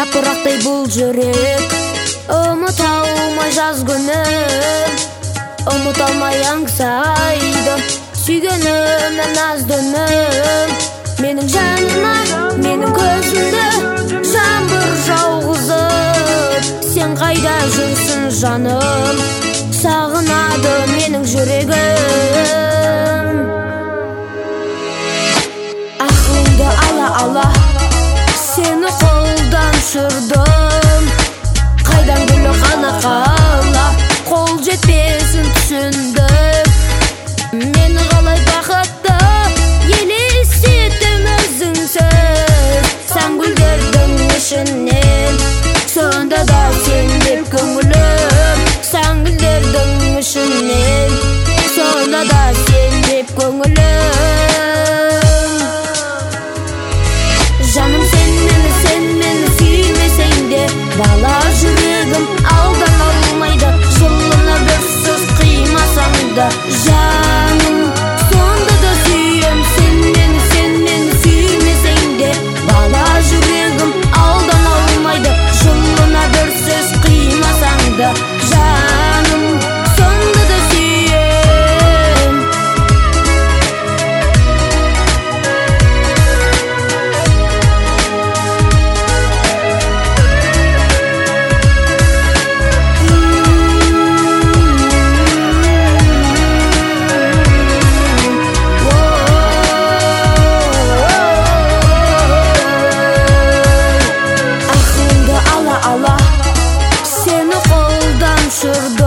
Жапырақтай бұл жүрек, ұмыта алмай жаз күнім, ұмыта алмай аңсайды сүйгенімнен азды-үмім. Менің жаныма, менің көзімді жаңбыр жауғызып, сен қайда жүрсің жаным, сағынады менің жүрегім. Ақылымды ала сені қолдан ұшырдым, қайдан гүлі қана қала, қол жетпесін түсіндім. Мені қалай бақытты елестеттім өзіңсіз, сан гүлдердің ішінен, сонда да сен деп көңілім. Сан гүлдердің ішінен, сонда да сен деп көңілім. Жаным сен мені сүймесең де, бала жүрегім алдан алмайды, жылына бір сөз қимасаң да. Жаным, сонда да сүйем, сен мені сүймесең де, бала жүрегім алдан алмайды, жылына бір сөз қимасаң да. Жаным, сонда да сүйем. Сені қолдан ұшырдым,